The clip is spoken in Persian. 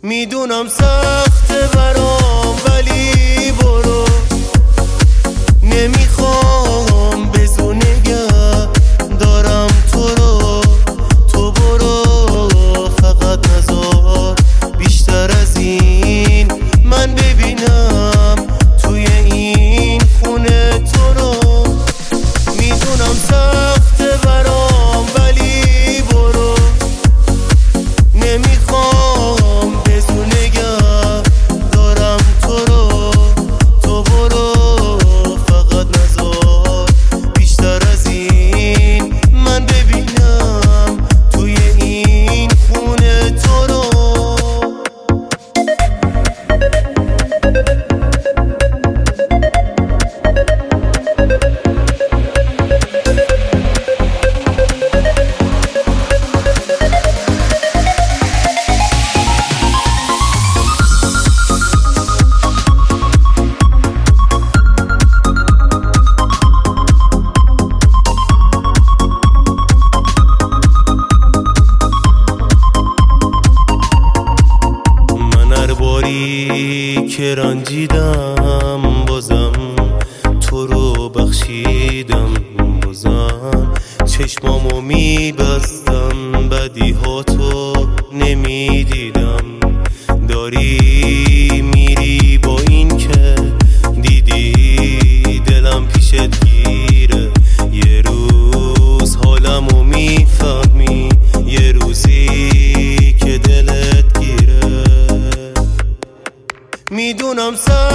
میدونم سخته برام ولی برو، نمیخوام به زور نگه دارم تو رو. تو برو فقط نذار بیشتر از این من ببینم توی این خونه تو رو. میدونم سخته برام ولی برو، نمیخوام به زور نگه دارم تو رو. تو برو فقط نذار بیشتر از این من ببینم توی این خونه تو رو. که رنجیدم بازم تو رو بخشیدم، بازم چشمامو میبستم بدیهاتو نمیدیدم. داری میری با این که دیدی دلم پیشت گیره. یه روز حالمو میفهمی، یه روزی که دلت گیره. میدونم